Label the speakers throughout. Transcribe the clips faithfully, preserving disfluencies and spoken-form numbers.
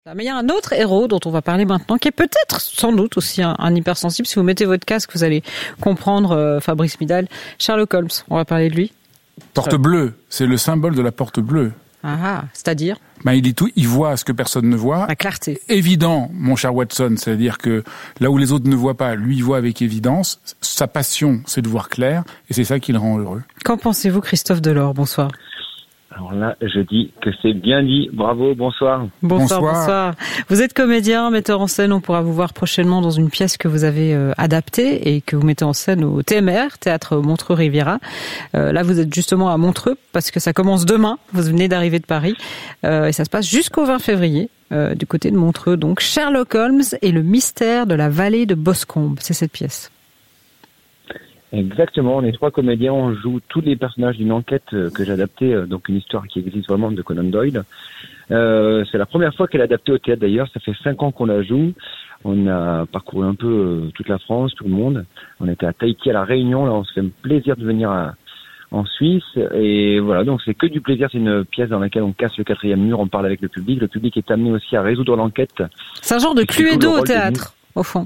Speaker 1: Mais il y a un autre héros dont on va parler maintenant, qui est peut-être, sans doute, aussi un, un hypersensible. Si vous mettez votre casque, vous allez comprendre euh, Fabrice Midal. Sherlock Holmes, on va parler de lui.
Speaker 2: Porte bleue, c'est le symbole de la porte bleue.
Speaker 1: Ah, ah c'est-à-dire
Speaker 2: ben, il dit tout, il voit ce que personne ne voit.
Speaker 1: La clarté.
Speaker 2: Évident, mon cher Watson, c'est-à-dire que là où les autres ne voient pas, lui il voit avec évidence. Sa passion, c'est de voir clair, et c'est ça qui le rend heureux.
Speaker 1: Qu'en pensez-vous, Christophe Delors? Bonsoir.
Speaker 3: Alors là, je dis que c'est bien dit. Bravo, bonsoir.
Speaker 1: Bonsoir, bonsoir. bonsoir. Vous êtes comédien, metteur en scène. On pourra vous voir prochainement dans une pièce que vous avez euh, adaptée et que vous mettez en scène au T M R, Théâtre Montreux-Riviera. Euh, là, vous êtes justement à Montreux parce que ça commence demain. Vous venez d'arriver de Paris euh, et ça se passe jusqu'au vingt février euh, du côté de Montreux. Donc, Sherlock Holmes et le mystère de la vallée de Boscombe. C'est cette pièce.
Speaker 3: Exactement, on est trois comédiens, on joue tous les personnages d'une enquête que j'ai adaptée, donc une histoire qui existe vraiment de Conan Doyle. Euh, c'est la première fois qu'elle est adaptée au théâtre d'ailleurs, ça fait cinq ans qu'on la joue. On a parcouru un peu toute la France, tout le monde. On était à Tahiti, à La Réunion, là on se fait plaisir de venir à, en Suisse. Et voilà, donc c'est que du plaisir, c'est une pièce dans laquelle on casse le quatrième mur, on parle avec le public. Le public est amené aussi à résoudre l'enquête.
Speaker 1: C'est un genre de Cluedo au théâtre, au fond.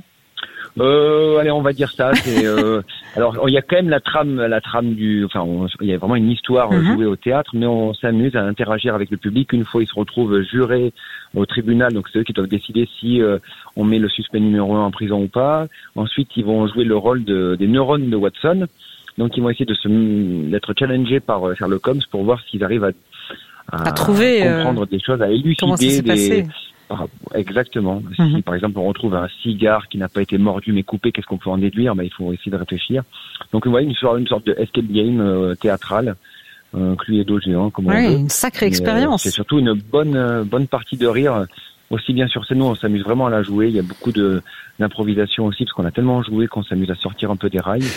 Speaker 3: Euh, allez, on va dire ça. C'est, euh, alors, il y a quand même la trame, la trame du, enfin, il y a vraiment une histoire mm-hmm. jouée au théâtre, mais on s'amuse à interagir avec le public. Une fois, ils se retrouvent jurés au tribunal, donc c'est eux qui doivent décider si euh, on met le suspect numéro un en prison ou pas. Ensuite, ils vont jouer le rôle de, des neurones de Watson. Donc, ils vont essayer de se, d'être challengés par Sherlock Holmes pour voir s'ils arrivent à, à,
Speaker 1: à trouver,
Speaker 3: comprendre
Speaker 1: euh,
Speaker 3: des choses, à élucider
Speaker 1: comment ça s'est
Speaker 3: des.
Speaker 1: passé.
Speaker 3: Ah, exactement.
Speaker 1: Mm-hmm.
Speaker 3: Si par exemple on retrouve un cigare qui n'a pas été mordu mais coupé, qu'est-ce qu'on peut en déduire? Ben, il faut essayer de réfléchir. Donc vous voyez une sorte, une sorte de escape game euh, théâtrale, un euh, Cluedo géant comme
Speaker 1: oui,
Speaker 3: on veut.
Speaker 1: Une sacrée
Speaker 3: mais,
Speaker 1: expérience.
Speaker 3: Euh, c'est surtout une bonne euh, bonne partie de rire, aussi bien sur scène. Nous on s'amuse vraiment à la jouer. Il y a beaucoup de d'improvisation aussi parce qu'on a tellement joué qu'on s'amuse à sortir un peu des rails.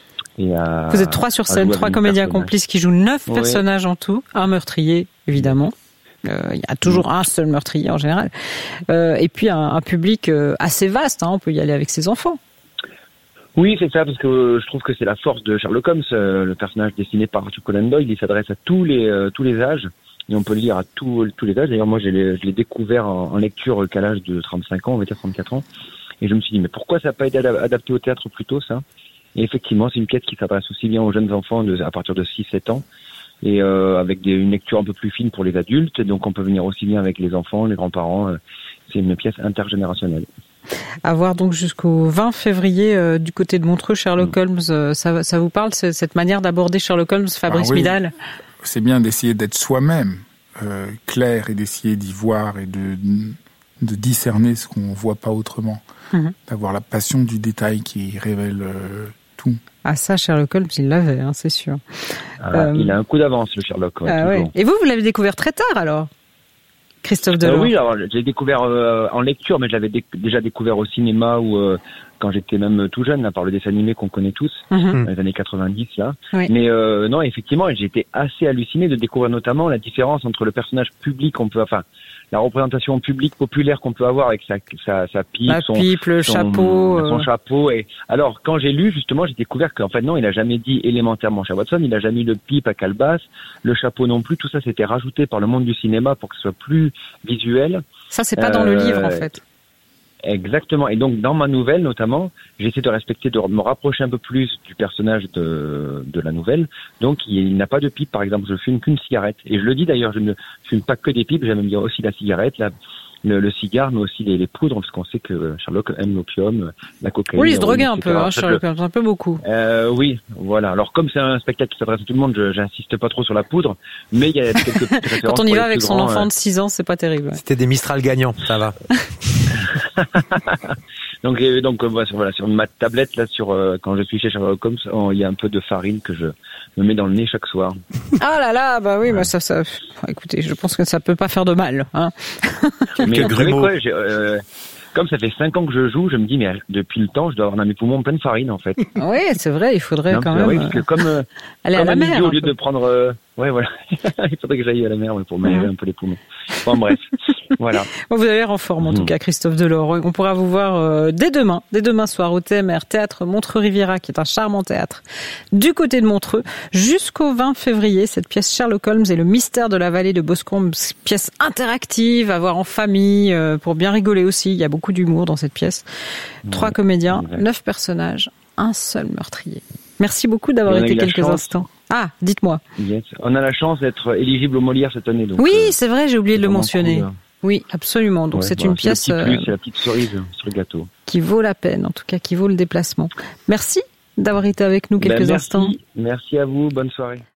Speaker 3: Et à,
Speaker 1: vous êtes trois sur scène, trois comédiens personnage. complices qui jouent neuf oui. personnages en tout, un meurtrier évidemment. Il euh, y a toujours un seul meurtrier en général. Euh, et puis un, un public euh, assez vaste, hein, on peut y aller avec ses enfants.
Speaker 3: Oui, c'est ça, parce que euh, je trouve que c'est la force de Sherlock Holmes, euh, le personnage dessiné par Arthur Conan Doyle. Il s'adresse à tous les euh, tous les âges, et on peut le lire à tous tous les âges. D'ailleurs, moi, je l'ai, je l'ai découvert en, en lecture qu'à l'âge de trente-cinq ans, on va dire trente-quatre ans. Et je me suis dit, mais pourquoi ça n'a pas été adapté au théâtre plus tôt, ça? Et effectivement, c'est une pièce qui s'adresse aussi bien aux jeunes enfants de, à partir de six sept ans. Et euh, avec des, une lecture un peu plus fine pour les adultes, donc on peut venir aussi bien avec les enfants, les grands-parents. Euh, c'est une pièce intergénérationnelle.
Speaker 1: À voir donc jusqu'au vingt février euh, du côté de Montreux, Sherlock mmh. Holmes. Euh, ça, ça vous parle cette manière d'aborder Sherlock Holmes, Fabrice ah, oui. Midal?
Speaker 2: C'est bien d'essayer d'être soi-même euh, clair et d'essayer d'y voir et de, de discerner ce qu'on voit pas autrement, mmh. d'avoir la passion du détail qui révèle euh, tout.
Speaker 1: Ah ça, Sherlock Holmes, il l'avait, hein, c'est sûr.
Speaker 3: Ah, euh... Il a un coup d'avance, le Sherlock. Ouais,
Speaker 1: ah, ouais. Et vous, vous l'avez découvert très tard, alors, Christophe Delors?
Speaker 3: euh, Oui, alors, j'ai découvert euh, en lecture, mais je l'avais dé- déjà découvert au cinéma ou euh, quand j'étais même tout jeune, là, par le dessin animé qu'on connaît tous, mm-hmm. dans les années quatre-vingt-dix, là. Oui. Mais euh, non, effectivement, j'ai été assez halluciné de découvrir notamment la différence entre le personnage public qu'on peut, enfin, la représentation publique populaire qu'on peut avoir avec sa sa, sa pipe,
Speaker 1: la
Speaker 3: son,
Speaker 1: pipe, le
Speaker 3: son,
Speaker 1: chapeau,
Speaker 3: son
Speaker 1: euh...
Speaker 3: chapeau. Et alors quand j'ai lu justement, j'ai découvert qu'en fait non, il a jamais dit élémentairement chez Watson, il a jamais eu le pipe à calebasse, le chapeau non plus. Tout ça c'était rajouté par le monde du cinéma pour que ce soit plus visuel.
Speaker 1: Ça c'est pas euh, dans le livre en fait.
Speaker 3: Exactement. Et donc, dans ma nouvelle, notamment, j'essaie de respecter, de me rapprocher un peu plus du personnage de, de la nouvelle. Donc, il n'a pas de pipe, par exemple. Je fume qu'une cigarette. Et je le dis d'ailleurs, je ne fume pas que des pipes. J'aime bien aussi la cigarette, la, le, le cigare, mais aussi les, les poudres, parce qu'on sait que Sherlock aime l'opium, la cocaïne.
Speaker 1: Oui, il se droguait un peu, hein, Sherlock Holmes, un peu beaucoup.
Speaker 3: Euh, oui, voilà. Alors, comme c'est un spectacle qui s'adresse à tout le monde, je, j'insiste pas trop sur la poudre, mais il y a quelques petites références.
Speaker 1: Quand on y va avec son
Speaker 3: grands,
Speaker 1: enfant
Speaker 3: euh...
Speaker 1: de six ans, c'est pas terrible. Ouais.
Speaker 4: C'était des Mistral gagnants, ça va.
Speaker 3: donc euh, donc euh, voilà, sur ma tablette là, sur euh, quand je suis chez Sherlock Holmes, oh, il y a un peu de farine que je me mets dans le nez chaque soir.
Speaker 1: Ah là là, bah oui, ouais. bah ça ça. Écoutez, je pense que ça peut pas faire de mal, hein.
Speaker 3: Mais vous savez quoi, j'ai, euh, comme ça fait cinq ans que je joue, je me dis mais depuis le temps, je dois avoir dans mes poumons plein de farine en fait.
Speaker 1: Oui, c'est vrai, il faudrait
Speaker 3: non,
Speaker 1: quand
Speaker 3: bah,
Speaker 1: même.
Speaker 3: Oui, parce que comme euh,
Speaker 1: aller
Speaker 3: comme
Speaker 1: à la mer,
Speaker 3: au lieu de prendre euh, Ouais, voilà. Il faudrait que j'aille à la mer ouais, pour m'aérer mmh. un peu les poumons. Bon, bref. Voilà.
Speaker 1: Bon, vous avez l'air en forme, en mmh. tout cas, Christophe Delors. On pourra vous voir euh, dès demain, dès demain soir, au T M R, Théâtre Montreux-Riviera, qui est un charmant théâtre, du côté de Montreux, jusqu'au vingt février. Cette pièce Sherlock Holmes et le mystère de la vallée de Boscombe, pièce interactive, à voir en famille, euh, pour bien rigoler aussi. Il y a beaucoup d'humour dans cette pièce. Mmh. Trois comédiens, mmh. neuf personnages, un seul meurtrier. Merci beaucoup d'avoir été quelques chance. instants. Ah, dites-moi.
Speaker 3: Yes. On a la chance d'être éligible au Molière cette année. Donc,
Speaker 1: oui,
Speaker 3: euh,
Speaker 1: c'est vrai, j'ai oublié de le mentionner. Cool. Oui, absolument. Donc ouais, c'est voilà, une pièce
Speaker 3: c'est, plus, c'est la petite cerise sur le gâteau.
Speaker 1: Qui vaut la peine, en tout cas, qui vaut le déplacement. Merci d'avoir été avec nous quelques
Speaker 3: ben, merci.
Speaker 1: instants.
Speaker 3: Merci à vous. Bonne soirée.